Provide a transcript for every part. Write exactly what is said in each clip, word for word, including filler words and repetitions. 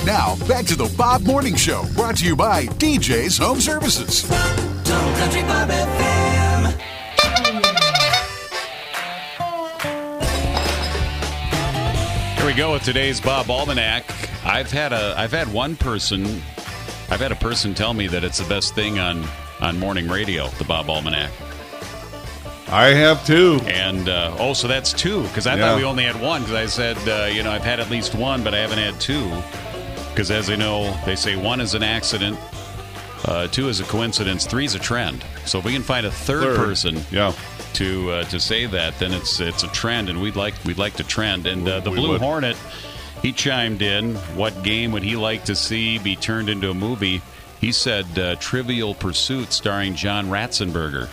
Now, back to the Bob Morning Show, brought to you by D J's Home Services. Town Country Bob F M. Here we go with today's Bob Almanac. I've had a, I've had one person, I've had a person tell me that it's the best thing on, on morning radio, the Bob Almanac. I have too. And, uh, oh, so that's two, because I Yeah. thought we only had one, because I said, uh, you know, I've had at least one, but I haven't had two. Because as they know, they say one is an accident, uh, two is a coincidence, three is a trend. So if we can find a third, Third. person Yeah. to uh, to say that, then it's it's a trend, and we'd like we'd like to trend. And uh, the We Blue would. Hornet, he chimed in. What game would he like to see be turned into a movie? He said uh, Trivial Pursuit starring John Ratzenberger.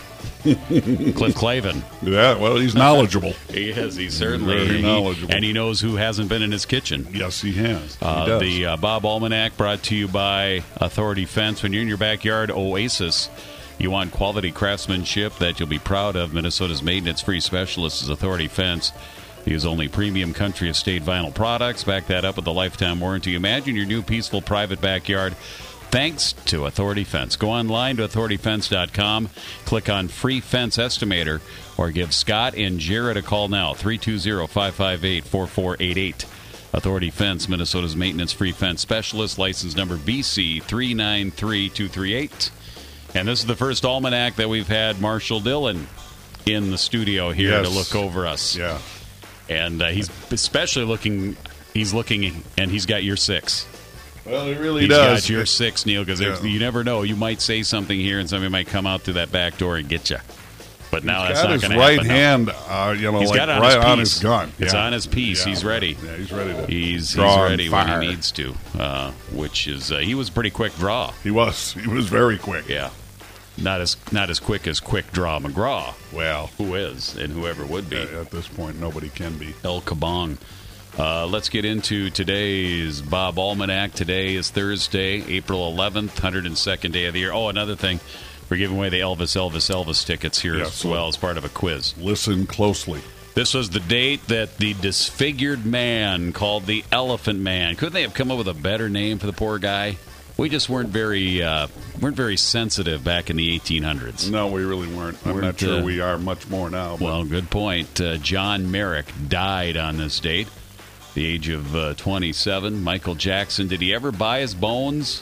Cliff Clavin. Yeah, well, he's knowledgeable. He is. He's certainly Very he- knowledgeable. and he knows who hasn't been in his kitchen. Yes, he has. He Uh, does. the uh, Bob Almanac brought to you by Authority Fence. When you're in your backyard oasis, you want quality craftsmanship that you'll be proud of. Minnesota's maintenance-free specialist is Authority Fence. They use only premium country estate vinyl products. Back that up with a lifetime warranty. Imagine your new peaceful private backyard thanks to Authority Fence. Go online to authority fence dot com, click on Free Fence Estimator, or give Scott and Jared a call now, three two zero, five five eight, four four eight eight. Authority Fence, Minnesota's maintenance-free fence specialist, license number B C three nine three two three eight. And this is the first almanac that we've had Marshall Dillon in the studio here Yes. to look over us. Yeah. And uh, he's especially looking, he's looking, and he's got year six. Well, he really He's does. got year six, Neil, because Yeah. you never know. You might say something here, and somebody might come out through that back door and get you. But now He's that's got not his going to right happen. no. hand, uh, you know, He's like got it on right his on piece. his gun. It's Yeah. on his piece. Yeah. He's ready. Yeah, he's ready to He's, he's draw and ready when fire. he needs to, uh, which is, uh, he was a pretty quick draw. He was. He was very quick. Yeah. Not as not as quick as Quick Draw McGraw, Well, who is and whoever would be. at at this point, nobody can be. El Kabong. Uh, let's get into today's Bob Almanac. Today is Thursday, April eleventh, one hundred second day of the year. Oh, another thing. We're giving away the Elvis, Elvis, Elvis tickets here Yeah, as so- well as part of a quiz. Listen closely. This was the date that the disfigured man called the Elephant Man. Couldn't they have come up with a better name for the poor guy? We just weren't very uh, weren't very sensitive back in the eighteen hundreds. No, we really weren't. I'm Weren't, not sure uh, we are much more now. But Well, good point. Uh, John Merrick died on this date, the age of uh, twenty-seven. Michael Jackson, did he ever buy his bones?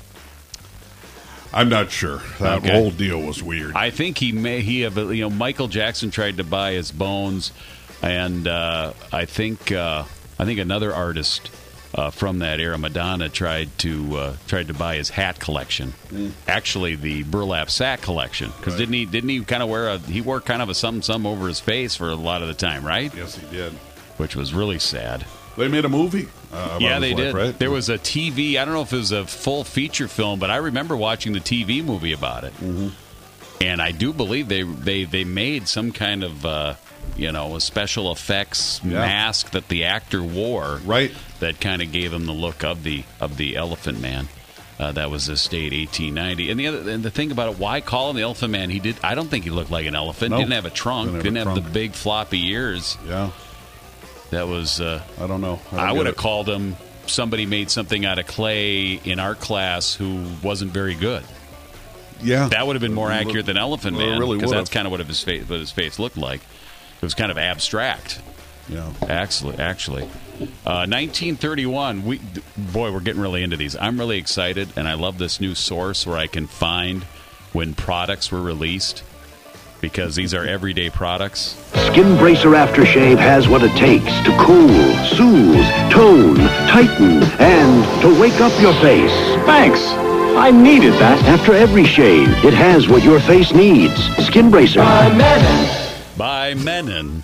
I'm not sure. That Okay. whole deal was weird. I think he may he have. You know, Michael Jackson tried to buy his bones, and uh, I think uh, I think another artist uh, from that era, Madonna, tried to uh, tried to buy his hat collection. Mm. Actually, the burlap sack collection, because Right. didn't he didn't he kind of wear a he wore kind of a something something over his face for a lot of the time, right? yes, he did. Which was really sad. They made a movie. Uh, about Yeah, his they life, did. Right? There was a T V. I don't know if it was a full feature film, but I remember watching the T V movie about it. Mm-hmm. And I do believe they they, they made some kind of uh, you know a special effects Yeah. mask that the actor wore, Right. that kind of gave him the look of the of the Elephant Man. Uh, that was his date, eighteen ninety. And the other, and the thing about it, why call him the Elephant Man? He did. I don't think he looked like an elephant. No. Didn't have a trunk. Didn't have Didn't a have, trunk. the big floppy ears. Yeah. That was. Uh, I don't know. don't I get would have it. called him somebody made something out of clay in art class who wasn't very good. Yeah. That would have been more accurate than Elephant Well, it Man, really because would that's have. kind of what his face, what his face looked like. It was kind of abstract, Yeah. actually. Actually, uh, nineteen thirty-one. We boy, we're getting really into these. I'm really excited, and I love this new source where I can find when products were released, because these are everyday products. Skin Bracer Aftershave has what it takes to cool, soothe, tone, tighten, and to wake up your face. Thanks. I needed that. After every shave, it has what your face needs. Skin Bracer. By Menon. By Menon.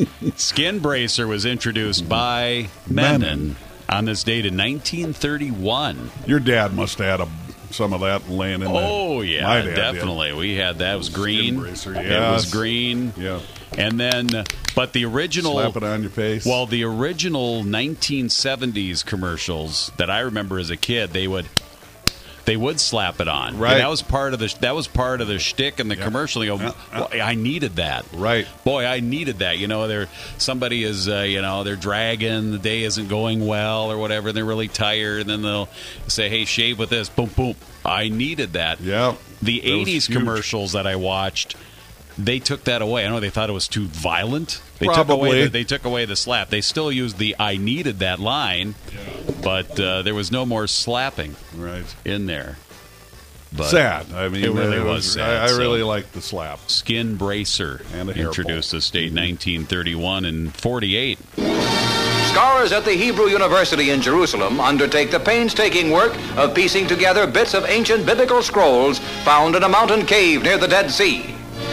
Skin Bracer was introduced by Menon, Menon. on this date in nineteen thirty-one. Your dad must have had a, some of that laying in there. Oh, yeah, My dad definitely. We had that. It was green. Skin Bracer, It yes. was green. Did. Yeah. And then, but the original... Slap it on your face. Well, the original nineteen seventies commercials that I remember as a kid, they would they would slap it on. Right. And that was part of the that was part of the shtick in the Yeah. commercial. You go, Yeah. "Well, I needed that. Right. Boy, I needed that. You know, they're somebody is uh, you know they're dragging, the day isn't going well or whatever, and they're really tired, and then they'll say, "Hey, shave with this." Boom, boom. I needed that. Yeah. The That was eighties huge. commercials that I watched, they took that away. I know they thought it was too violent. They Probably. took away the, they took away the slap. They still used the "I needed that" line, but uh, there was no more slapping Right. in there. But Sad. I mean, it really it was sad, I, I so- really liked the slap. Skin Bracer And a hair introduced pull. the state in nineteen thirty-one and forty-eight. Scholars at the Hebrew University in Jerusalem undertake the painstaking work of piecing together bits of ancient biblical scrolls found in a mountain cave near the Dead Sea.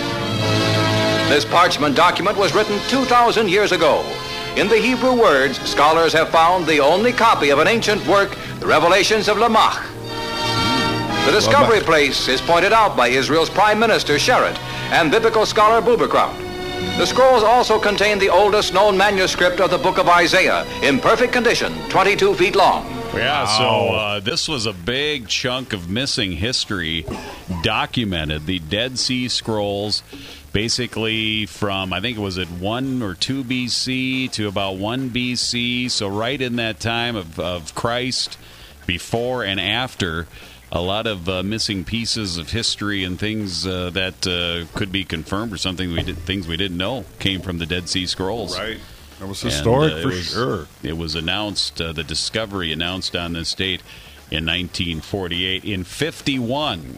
This parchment document was written two thousand years ago. In the Hebrew words, scholars have found the only copy of an ancient work, the Revelations of Lamech. The discovery Lamech. place is pointed out by Israel's Prime Minister Sherrod and biblical scholar Buberkraut. The scrolls also contain the oldest known manuscript of the book of Isaiah, in perfect condition, twenty-two feet long. Yeah, so uh, this was a big chunk of missing history documented. The Dead Sea Scrolls, basically from, I think it was at one or two B C to about one B C, so right in that time of, of Christ, before and after. A lot of uh, missing pieces of history and things uh, that uh, could be confirmed or something we did, things we didn't know came from the Dead Sea Scrolls. Right. That was And, historic uh, it for was- sure. It was announced, uh, the discovery announced on this date in nineteen forty-eight. In fifty-one,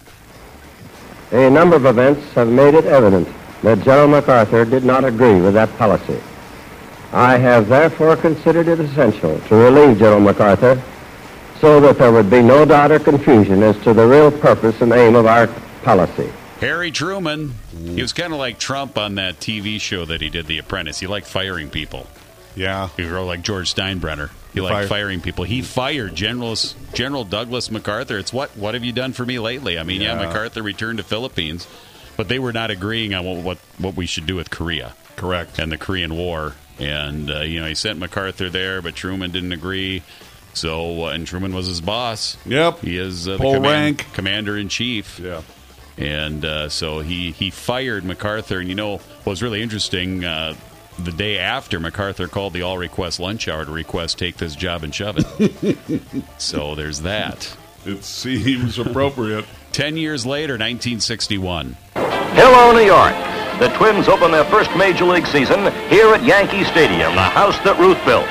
A number of events have made it evident that General MacArthur did not agree with that policy. I have therefore considered it essential to relieve General MacArthur so that there would be no doubt or confusion as to the real purpose and aim of our policy. Harry Truman, he was kind of like Trump on that T V show that he did, The Apprentice. He liked firing people. Yeah. He wrote like George Steinbrenner. He He liked fired- firing people. He fired General, General Douglas MacArthur. It's what, what have you done for me lately? I mean, yeah, Yeah. MacArthur returned to Philippines, but they were not agreeing on what, what, what we should do with Korea. Correct. And the Korean War. And, uh, you know, he sent MacArthur there, but Truman didn't agree. So, uh, and Truman was his boss. Yep. He is uh, the Full command, rank. commander-in-chief. Yeah. And uh, so he, he fired MacArthur. And, you know, what was really interesting, uh, the day after, MacArthur called the all-request lunch hour to request take this job and shove it. So there's that. It seems appropriate. Ten years later, nineteen sixty-one. Hello, New York. The Twins open their first Major League season here at Yankee Stadium, the house that Ruth built.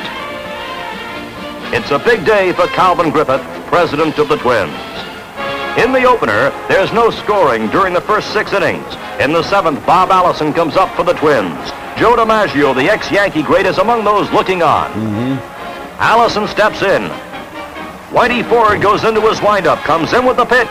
It's a big day for Calvin Griffith, president of the Twins. In the opener, there's no scoring during the first six innings. In the seventh, Bob Allison comes up for the Twins. Joe DiMaggio, the ex-Yankee great, is among those looking on. Allison steps in. Whitey Ford goes into his windup, comes in with the pitch.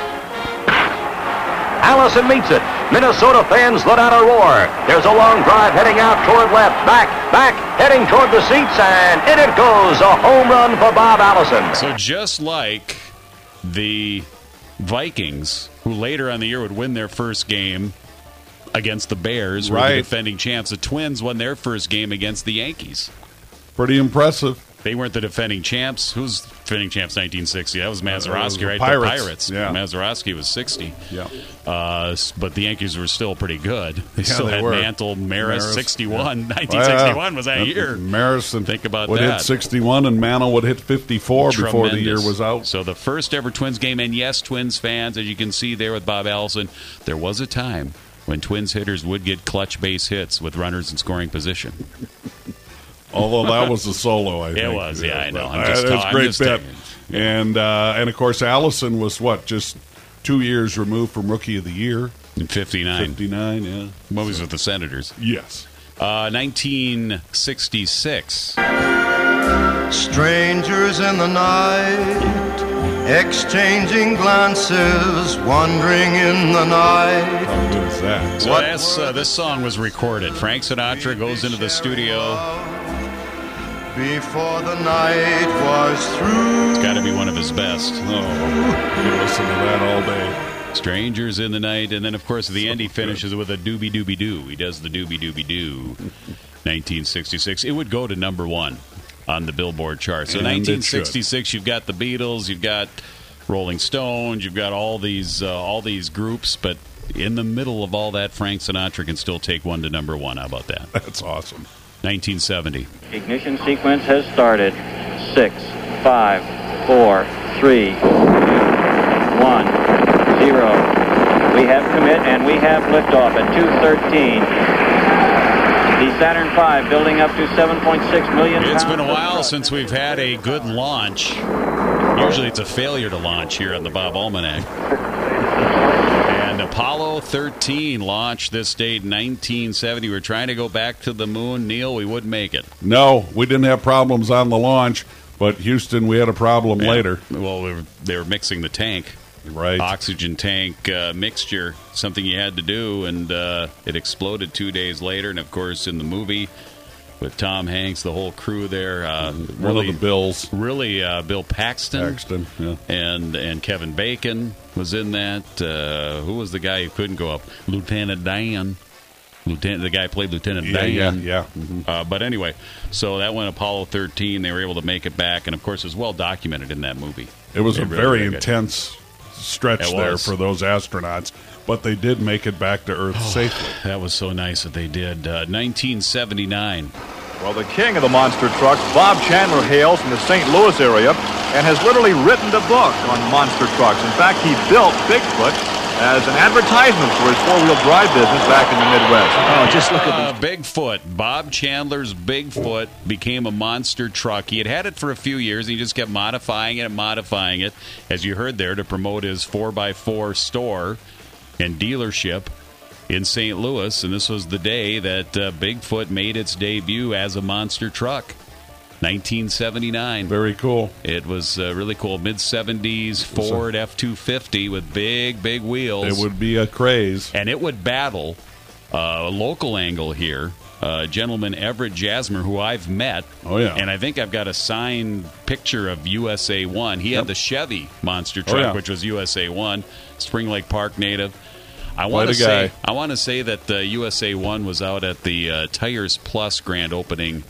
Allison meets it. Minnesota fans let out a roar. There's a long drive heading out toward left. Back, back, heading toward the seats, and in it goes. A home run for Bob Allison. So just like the Vikings, who later on the year would win their first game against the Bears, who were the Right. defending champs, the Twins won their first game against the Yankees. Pretty impressive. They weren't the defending champs. Who's defending champs nineteen sixty? That was Mazeroski, the right? Pirates. The Pirates. Yeah. Mazeroski was sixty. Yeah. Uh, s- but the Yankees were still pretty good. They Yeah, still they had were. Mantle, Maris, Maris, sixty-one. yeah. nineteen sixty-one was that Uh, year. Maris and Think about would that. hit sixty-one, and Mantle would hit fifty-four before the year Tremendous. was out. So the first ever Twins game, and yes, Twins fans, as you can see there with Bob Allison, there was a time when Twins hitters would get clutch base hits with runners in scoring position. Although that was a solo, I It think. was, yeah, I know. I'm Uh, just it was ta- a I'm great just bit. telling you. And uh, and of course, Allison was what, just two years removed from Rookie of the Year, In fifty-nine. fifty-nine. Yeah. What was with the Senators? Yes. Uh, nineteen sixty-six. Strangers in the night, exchanging glances, wandering in the night. How good is that? So that's, uh, this song was recorded. Frank Sinatra goes into the studio. Before the night was through. It's got to be one of his best. Oh, you can listen to that all day. Strangers in the Night. And then, of course, at the end, he finishes with a doobie doobie doo. He does the doobie doobie doo. nineteen sixty-six. It would go to number one on the Billboard chart. So And it nineteen sixty-six, you've got the Beatles, you've got Rolling Stones. You've got all these uh, all these groups, but in the middle of all that, Frank Sinatra can still take one to number one. How about that? That's awesome. nineteen seventy. Ignition sequence has started. Six, five, four, three, one, zero. We have commit and we have liftoff at two thirteen. The Saturn five building up to seven point six million pounds. It's been a while since we've had a good launch. Usually it's a failure to launch here on the Bob Almanac. And Apollo thirteen launched this date in nineteen seventy. We were trying to go back to the moon. Neil, we wouldn't make it. No, we didn't have problems on the launch, but Houston, we had a problem Yeah. later. Well, we were, they were mixing the tank. Right. Oxygen tank uh, mixture, something you had to do, and uh, it exploded two days later. And, of course, in the movie with Tom Hanks, the whole crew there. Uh, One really, of the Bills. Really, uh, Bill Paxton. Paxton, yeah. And, and Kevin Bacon was in that. Uh, who was the guy who couldn't go up? Lieutenant Dan. Lieutenant, the guy who played Lieutenant Yeah, Dan. yeah, yeah. Mm-hmm. Uh, but anyway, so that went Apollo thirteen. They were able to make it back. And, of course, it was well documented in that movie. It was They a really, very really good. intense stretch It there was. for those astronauts, but they did make it back to Earth safely. That was so nice that they did. Uh, nineteen seventy-nine. Well, the king of the monster trucks, Bob Chandler, hails from the Saint Louis area and has literally written a book on monster trucks. In fact, he built Bigfoot as an advertisement for his four-wheel drive business back in the Midwest. Oh, just look at uh, Bigfoot. Bob Chandler's Bigfoot became a monster truck. He had had it for a few years, and he just kept modifying it and modifying it, as you heard there, to promote his four by four store and dealership in Saint Louis. And this was the day that uh, Bigfoot made its debut as a monster truck. nineteen seventy-nine. Very cool. It was uh, really cool. mid-seventies Ford F two fifty with big, big wheels. It would be a craze. And it would battle uh, a local angle here, uh, gentleman Everett Jasmer, who I've met. Oh, yeah. And I think I've got a signed picture of U S A one. He Yep. had the Chevy monster Oh, truck, yeah. which was U S A one, Spring Lake Park native. I Quite want a to say guy. I want to say that uh, U S A one was out at the uh, Tires Plus grand opening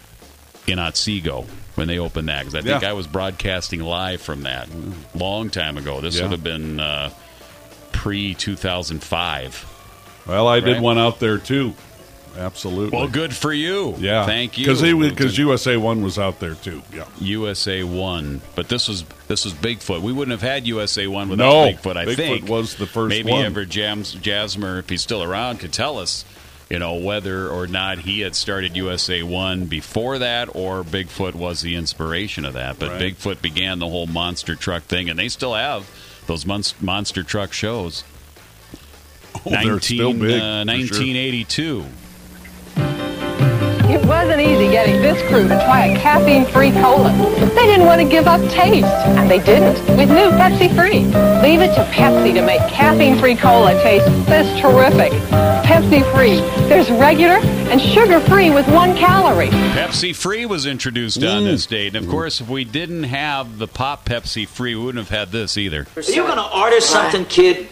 in Otsego when they opened that, because I think Yeah. I was broadcasting live from that long time ago. This Yeah. would have been uh, pre two thousand five. Well, I did Right. one out there, too. Absolutely. Well, good for you. Yeah. Thank you. Because U S A one was out there, too. Yeah. U S A one, but this was this was Bigfoot. We wouldn't have had U S A one without No, Bigfoot. I Bigfoot think was the first Maybe one. Everett Jams, Jasmer, if he's still around, could tell us, you know, whether or not he had started U S A one before that, or Bigfoot was the inspiration of that. But Right. Bigfoot began the whole monster truck thing, and they still have those mon- monster truck shows. Oh, they're still big. Uh, for sure. nineteen eighty-two. It wasn't easy getting this crew to try a caffeine-free cola. They didn't want to give up taste, and they didn't with new Pepsi Free. Leave it to Pepsi to make caffeine-free cola taste this terrific. Pepsi Free. There's regular and sugar-free with one calorie. Pepsi Free was introduced on this date. And, of course, if we didn't have the Pop Pepsi Free, we wouldn't have had this either. Are you going to order something, kid?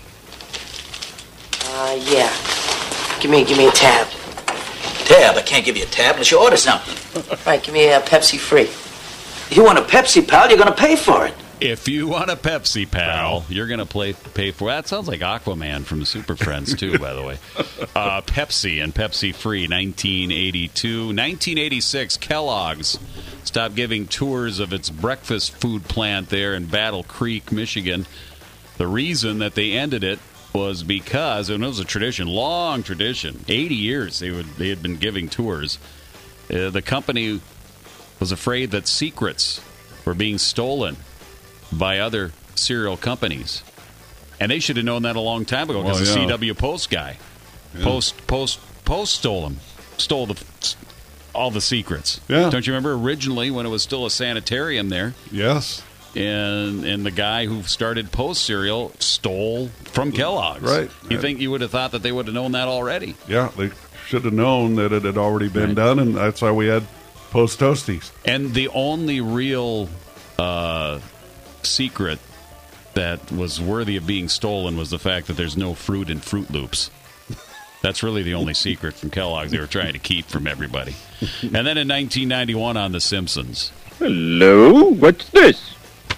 Uh, yeah. Give me, give me a tab. Tab. I can't give you a tab unless you order something. Right, give me a Pepsi Free. You want a Pepsi, pal? You're going to pay for it. If you want a Pepsi, pal, you're going to play pay for that. Sounds like Aquaman from the Super Friends, too, by the way. Uh, Pepsi and Pepsi Free, nineteen eighty-two. nineteen eighty-six, Kellogg's stopped giving tours of its breakfast food plant there in Battle Creek, Michigan. The reason that they ended it was because, and it was a tradition, long tradition, eighty years they would they had been giving tours. Uh, the company was afraid that secrets were being stolen by other cereal companies, and they should have known that a long time ago, because Well, the yeah. C W Post guy, Yeah. Post Post Post stole them, stole the all the secrets. Yeah. Don't you remember originally when it was still a sanitarium there? Yes. And and the guy who started Post cereal stole from Kellogg's. Right. You think you would have thought that they would have known that already? Yeah, they should have known that it had already been Right. done, and that's why we had Post Toasties. And the only real uh, secret that was worthy of being stolen was the fact that there's no fruit in Fruit Loops. That's really the only secret from Kellogg's they were trying to keep from everybody. And then in nineteen ninety-one on The Simpsons. Hello, what's this?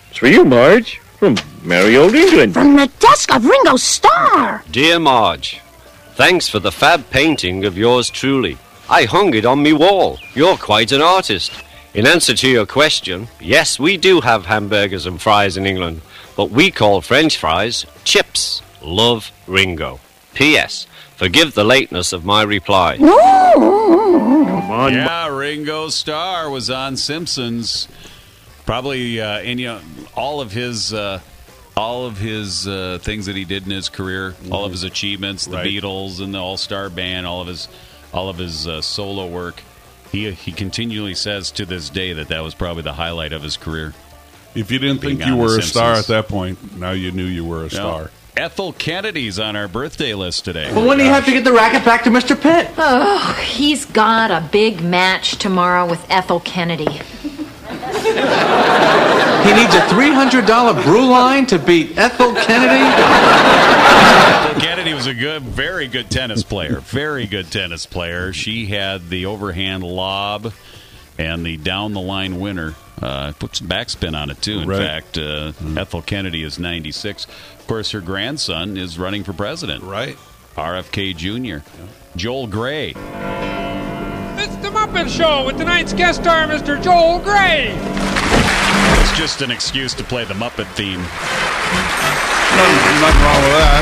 It's for you, Marge. From merry old England. From the desk of Ringo Starr. Dear Marge, thanks for the fab painting of yours truly. I hung it on me wall. You're quite an artist. In answer to your question, yes, we do have hamburgers and fries in England, but we call French fries chips. Love, Ringo. P S. Forgive the lateness of my reply. Come on, yeah, Ringo Starr was on Simpsons. Probably, uh, and you know, all of his, uh, all of his uh, things that he did in his career, mm-hmm. all of his achievements, the right. Beatles and the All-Star Band, all of his, all of his uh, solo work. He he continually says to this day that that was probably the highlight of his career. If you didn't think you were a star at that point, now you knew you were a star. No. Ethel Kennedy's on our birthday list today. Well, when do you have to get the racket back to Mister Pitt? Oh, he's got a big match tomorrow with Ethel Kennedy. He needs a three hundred dollars brew line to beat Ethel Kennedy? Ethel Kennedy was a good, very good tennis player. Very good tennis player. She had the overhand lob and the down-the-line winner. Uh, put some backspin on it, too. In right. fact, uh, mm. Ethel Kennedy is ninety-six. Of course, her grandson is running for president. Right. R F K Junior Yeah. Joel Gray. It's the Muppet Show with tonight's guest star, Mister Joel Gray. It's just an excuse to play the Muppet theme. Nothing, nothing wrong with that.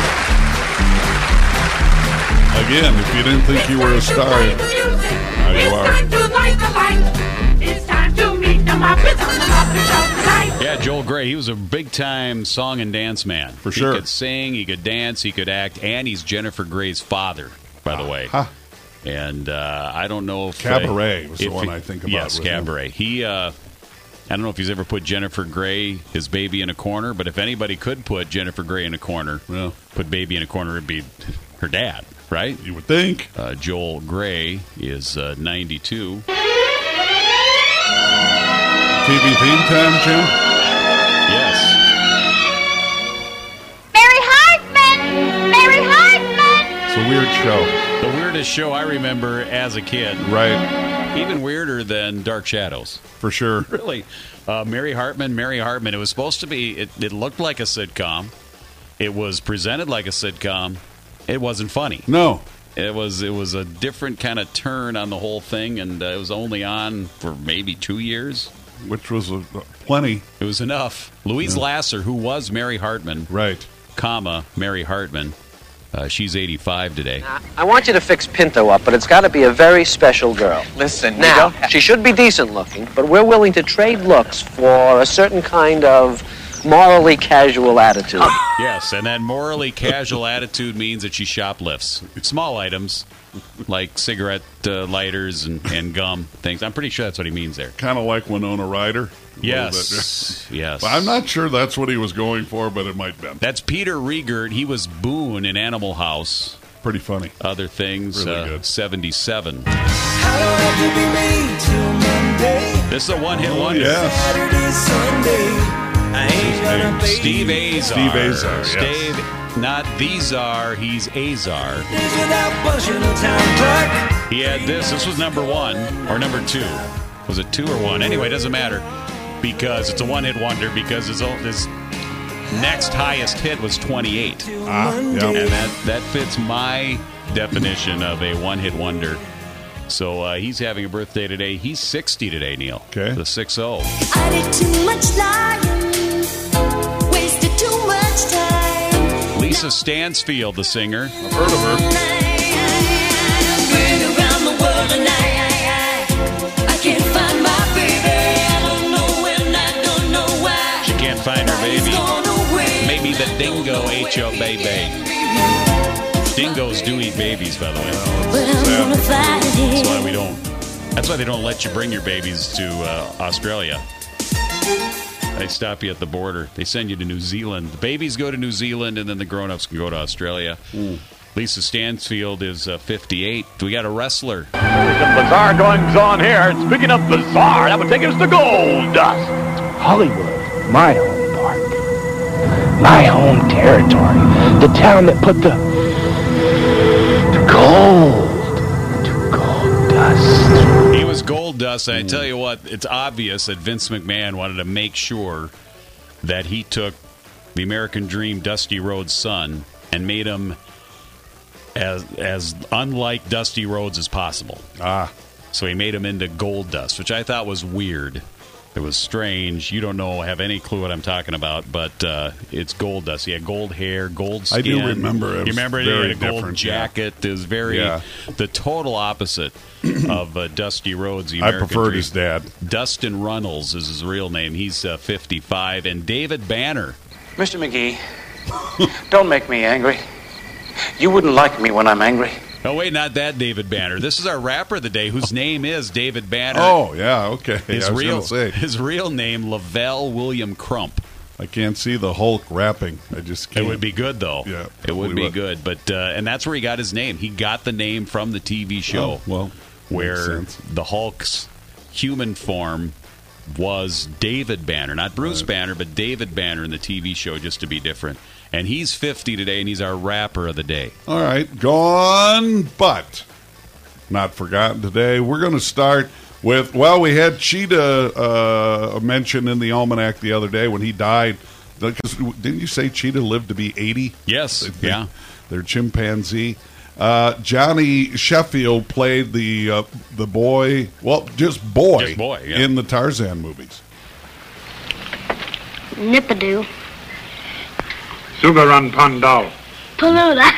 Again, if you didn't think you were a star, now you are. It's time to meet the Muppets on the Muppet Show tonight. Yeah, Joel Gray, he was a big-time song and dance man. For he sure. He could sing, he could dance, he could act, and he's Jennifer Gray's father, by the way. Huh. And uh, I don't know if... Cabaret uh, was the one he, I think about. Yes, Cabaret. Him. He, uh, I don't know if he's ever put Jennifer Gray, his baby, in a corner, but if anybody could put Jennifer Gray in a corner, yeah. put baby in a corner, it'd be her dad, right? You would think. Uh, Joel Gray is uh, ninety-two. T V theme time, Jim? Yes. Mary Hartman! Mary Hartman! It's a weird show. The weirdest show I remember as a kid. Right. Even weirder than Dark Shadows. For sure. Really. Uh, Mary Hartman, Mary Hartman. It was supposed to be, it, it looked like a sitcom. It was presented like a sitcom. It wasn't funny. No. It was it was a different kind of turn on the whole thing, and uh, it was only on for maybe two years. Which was a, plenty. It was enough. Louise yeah. Lasser, who was Mary Hartman, right, comma, Mary Hartman, uh, she's eighty-five today. Now, I want you to fix Pinto up, but it's got to be a very special girl. Listen, now, she should be decent looking, but we're willing to trade looks for a certain kind of morally casual attitude. Yes, and that morally casual attitude means that she shoplifts small items like cigarette uh, lighters and, and gum things. I'm pretty sure that's what he means there. Kind of like Winona Ryder. Yes, yes. But I'm not sure that's what he was going for, but it might be. That's Peter Riegert. He was Boone in Animal House. Pretty funny. Other things. Really uh, good. seventy-seven. How do I have to be made till Monday? This is a one-hit wonder. Yes. Saturday, Sunday. I ain't gonna pay Steve you. Azar. Steve Azar, yes. Steve, not these are, he's Azar. He had this. This was number one or number two. Was it two or one? Anyway, it doesn't matter because it's a one-hit wonder because his, his next highest hit was twenty-eight. Ah, yeah. And that, that fits my definition of a one-hit wonder. So uh, he's having a birthday today. He's sixty today, Neil. Okay. The six oh. I did too much lying, wasted too much time. Lisa Stansfield, the singer. I've heard of her. Been around the world and I, I, I, I can't find my baby. I don't know when, I don't know why. She can't find her baby. Gone away. Maybe the dingo ate your baby. Dingoes do eat babies, by the way. That's why we don't. That's why they don't let you bring your babies to uh, Australia. They stop you at the border. They send you to New Zealand. The babies go to New Zealand, and then the grown-ups can go to Australia. Mm. Lisa Stansfield is uh, fifty-eight. We got a wrestler. There's some bizarre goings on here. Speaking of bizarre, that would take us to Gold Dust. Hollywood, my home park, my home territory, the town that put the the gold to Gold Dust. He was Gold Dust, and I tell you what, it's obvious that Vince McMahon wanted to make sure that he took the American Dream Dusty Rhodes' son and made him as as unlike Dusty Rhodes as possible. Ah. So he made him into Gold Dust, which I thought was weird. It was strange. You don't know, have any clue what I'm talking about, but uh, it's Gold Dust. He had gold hair, gold skin. I do remember it. You remember he very had a gold different, jacket. Yeah. It was very Yeah. the total opposite of uh, Dusty Rhodes. The I American preferred Dream. his dad. Dustin Runnels is his real name. He's uh, fifty-five. And David Banner. Mister McGee, don't make me angry. You wouldn't like me when I'm angry. Oh, wait, not that David Banner. This is our rapper of the day, whose name is David Banner. Oh, yeah, okay. His I was real gonna say. his real name, Lavelle William Crump. I can't see the Hulk rapping. I just can't. It would be good, though. Yeah, it would be would. good. But uh, and that's where he got his name. He got the name from the T V show. Oh, well, where makes sense. the Hulk's human form was David Banner, not Bruce Right. Banner, but David Banner in the T V show, just to be different. And he's fifty today, and he's our rapper of the day. All right, gone, but not forgotten today. We're going to start with, well, we had Cheetah uh, mentioned in the Almanac the other day when he died. Because didn't you say Cheetah lived to be eighty? Yes, They- yeah. They're chimpanzee. Uh, Johnny Sheffield played the uh, the boy, well, just boy, Just boy, yeah. in the Tarzan movies. Nippadoo. Sugaran Pandal. Paloola.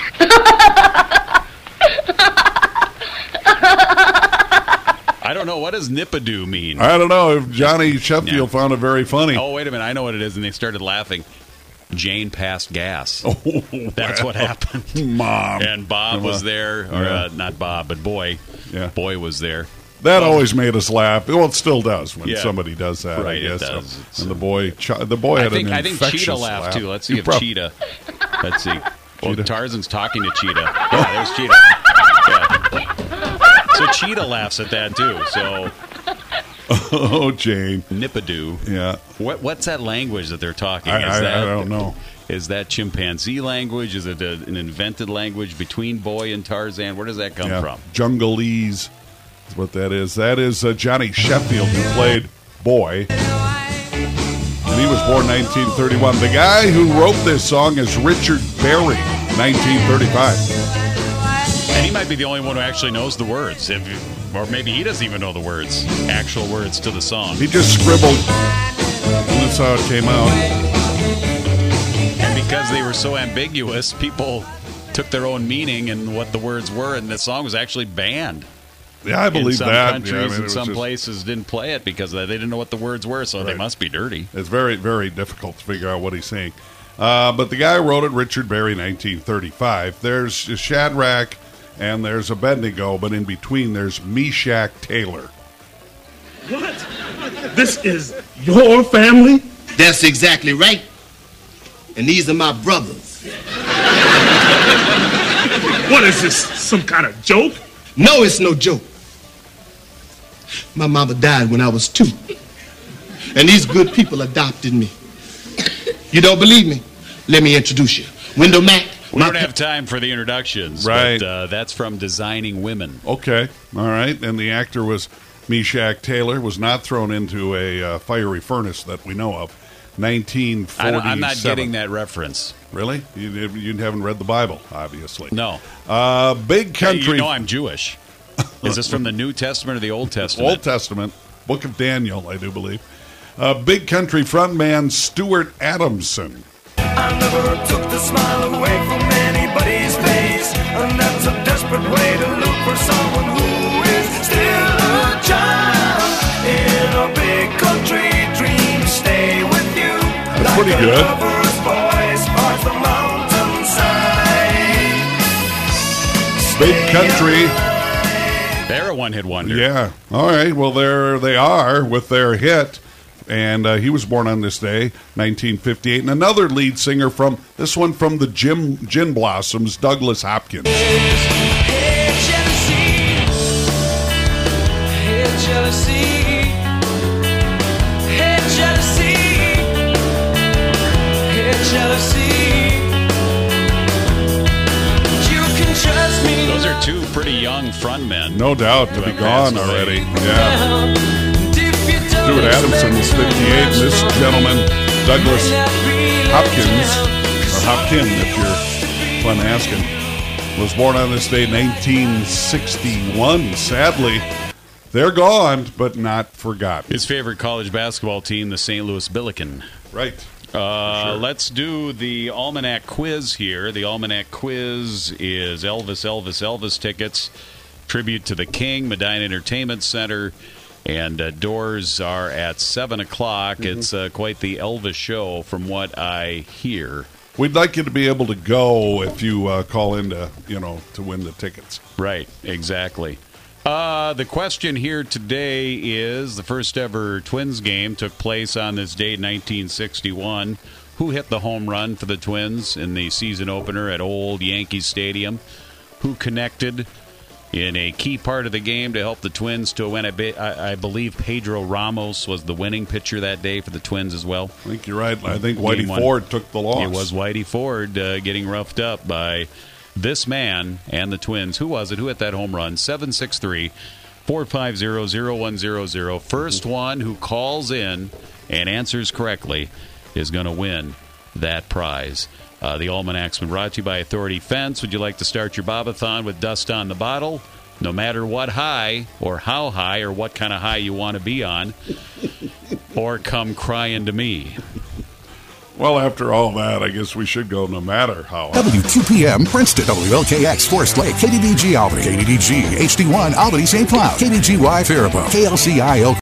I don't know. What does Nippadoo mean? I don't know if Johnny Sheffield found it very funny. Oh, wait a minute. I know what it is. And they started laughing. Jane passed gas. Oh, That's well, what happened. Mom. And Bob was there. Or Yeah. uh, not Bob, but Boy. Yeah. Boy was there. That always made us laugh. Well, it still does when Yeah. somebody does that. Right, I it guess. So- does. It's, and the boy, ch- the boy I had think, an I think infectious Cheetah laughed, laugh. too. Let's see You if prob- Cheetah. Let's see. Well, Tarzan's talking to Cheetah. Yeah, there's Cheetah. Yeah. So Cheetah laughs at that, too. So Oh, Jane. Nippadoo. Yeah. What What's that language that they're talking? I- Is I- that, I don't know. Is that chimpanzee language? Is it a, an invented language between Boy and Tarzan? Where does that come Yeah. from? Jungalese is what that is. That is uh, Johnny Sheffield, who played Boy. And he was born nineteen thirty-one. The guy who wrote this song is Richard Berry, nineteen thirty-five. And he might be the only one who actually knows the words. If, or maybe he doesn't even know the words, actual words to the song. He just scribbled, and that's how it came out. And because they were so ambiguous, people took their own meaning and what the words were, and the song was actually banned. Yeah, I believe in some that. countries Yeah, I mean, it and was some just- places didn't play it because they didn't know what the words were, so they Right. must be dirty. It's very, very difficult to figure out what he's saying. Uh, but the guy who wrote it, Richard Berry, nineteen thirty-five. There's Shadrach and there's Abednego, but in between there's Meshach Taylor. What? This is your family? That's exactly right. And these are my brothers. What is this, some kind of joke? No, it's no joke. My mama died when I was two. And these good people adopted me. You don't believe me? Let me introduce you. Window Mac. We don't have time for the introductions, Right. but uh, that's from Designing Women. Okay, all right. And the actor was Meshach Taylor, was not thrown into a uh, fiery furnace that we know of. nineteen forty-seven. I don't, I'm not getting that reference. Really? You, you haven't read the Bible, obviously. No. Uh, big Hey, country. you know I'm Jewish. Is this from the New Testament or the Old Testament? Old Testament, Book of Daniel, I do believe. Uh, big country frontman Stuart Adamson. I never took the smile away from anybody's face, and that's a desperate way to look for someone who is still a child in a big country. Dreams stay with you. That's pretty good. Lover's voice parts the mountainside. Big country. They're a one-hit wonder. Yeah. All right. Well, there they are with their hit. And uh, he was born on this day, nineteen fifty-eight. And another lead singer from, this one from the Gin, Gin Blossoms, Douglas Hopkins. Hey, jealousy. Hey, jealousy. Hey, jealousy. Hey, jealousy. You can trust me. Those are two pretty young frontmen. No doubt to who be have gone passed away. already. Yeah. Stuart Adamson was fifty-eight. And this gentleman, Douglas Hopkins, or Hopkin, if you're fun asking, was born on this day in nineteen sixty-one. Sadly, they're gone, but not forgotten. His favorite college basketball team, the Saint Louis Billiken. Right. Uh, Sure. Let's do the Almanac quiz here. The Almanac quiz is Elvis, Elvis, Elvis tickets, tribute to the King, Medina Entertainment Center, and uh, doors are at seven o'clock. Mhm. It's uh, quite the Elvis show from what I hear. We'd like you to be able to go if you uh, call in to, you know, to win the tickets. Right, exactly. Uh, the question here today is, the first ever Twins game took place on this day in nineteen sixty-one. Who hit the home run for the Twins in the season opener at Old Yankee Stadium? Who connected in a key part of the game to help the Twins to win? I, be, I, I believe Pedro Ramos was the winning pitcher that day for the Twins as well. I think you're right. I think Whitey Game one. Ford took the loss. It was Whitey Ford uh, getting roughed up by this man and the Twins. Who was it? Who hit that home run? seven six three, four five zero, zero one zero zero. First one who calls in and answers correctly is going to win that prize. Uh, the Almanac's been brought to you by Authority Fence. Would you like to start your Bobathon with dust on the bottle? No matter what high or how high or what kind of high you want to be on, or come crying to me. Well, after all that, I guess we should go no matter how. W two P M Princeton, W L K X Forest Lake, K D D G Albany, K D D G H D one Albany Saint Cloud, K D G Y Faribault, K L C I O